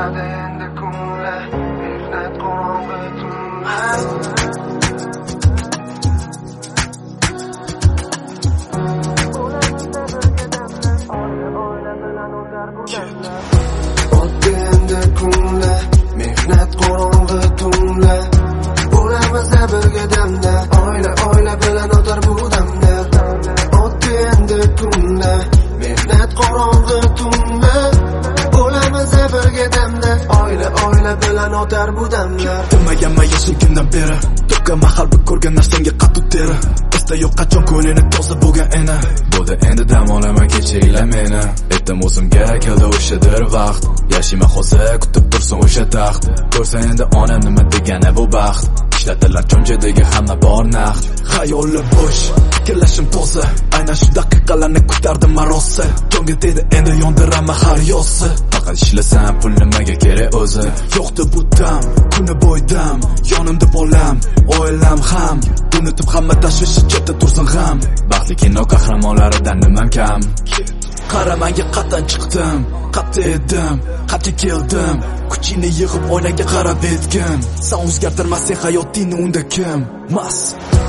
bo'ladi endi kunlar, mehnat qorong'i tunlar. O'tdi endi kunlar, mehnat qorong'i tunlar. Bo'lamiz birga damda, oila bilan o'tar bu damlar. O'tdi endi kunlar, mehnat qorong'i tunlar. Bo'lamiz birga damda, oila bilan o'tar bu damlar. Demayman yashilgandan beri, to'kkan mahal bir ko'rgan narsangga qattu teri. Esda yo'q qachon ko'nglini toza bo'lgan ena. Bo'ldi endi dam olaman kechinglar meni. Aytdim o'zimga keldi o'shadir vaqt. Yashayman hozir kutib tursin o'sha taxt. Ko'rsa endi onam nima degani bu baxt. Ishlatilar cho'nchadagi hamma bor naqd. Xayollar bo'sh, fikrlashim toza. Aynan shu daqiqalarni kutardim marosa. Jonga tegdi endi yondiraman har yosi. Faqat ishlasam pul nimaga kerak o'zi. Yo'qdi bu dam, kuni bo'ydam. Yonimda bolam, oilam ham. Unutib hamma tashvish chetda tursin ham. Baxtli kino qahramonlaridan nimam kam. Qaramanga qatdan chiqdim, qatta edim, qatga keldim. Kuchingni yig'ib oynaga qarab etgin. Sen o'zgartirmasang hayotingni unda kim? Mas.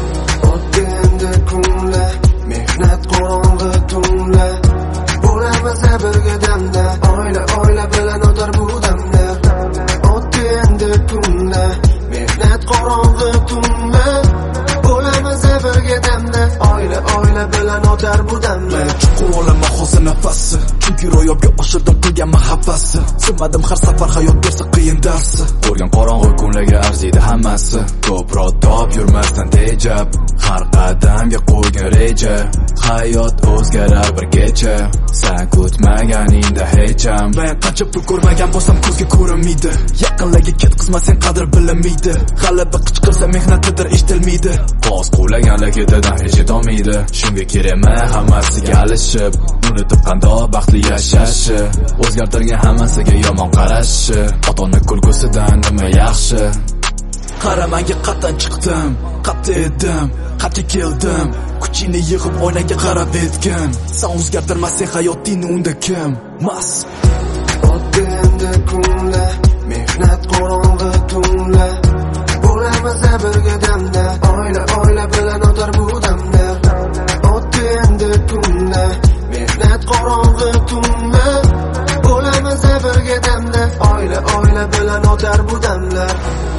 O'tdi endi kunlar, mehnat qorong'i tunlar. Bo'lamiz birga damda, oila bilan o'tar bu damlar. O'tdi endi kunlar, mehnat qorong'i tunlar. Bo'lamiz birga damda, oila bilan o'tar bu damlar. Chuqur olaman hozir nafasi, chunki ro'yobga oshirdim qilgan mahabbasi. Sinmadim har safar hayot bersa qiyin darsi. Ko'rgan qorong'i kunlarga arziydi hammasi. Ko'proq top yurmasdan tejab, har qadamga qo'ygan reja. Hayot o'zgarar bir kecha, sen kutmaganingda hech ham. Men qancha pul ko'rmagan bo'lsam ko'zga ko'rinmaydi. Yaqinlarga ketqizmasang qadr bilinmaydi. G'alaba qichqirsa mehnatidir eshitilmaydi. Qo'z qo'laganlar ketidan hech yetolmaydi. Shunga kerakmi hammasiga alishib, unutib qandoq baxtli yashashi. O'zgartirgan hammasiga yomon qarashi. Ota-ona kulgusidan nima yaxshi? Qaramanga qatdan chiqdim, qatta edim, qatga keldim. Kuchingni yig'ib oynaga qarab etgin. Sen o'zgartirmasang hayotingni unda kim? Mas. O'tdi endi kunlar, mehnat qorong'i tunlar. Bo'lamiz birga damda, oila bilan o'tar bu damlar. O'tdi endi kunlar, mehnat qorong'i tunlar. Bo'lamiz birga damda, oila bilan o'tar bu damlar.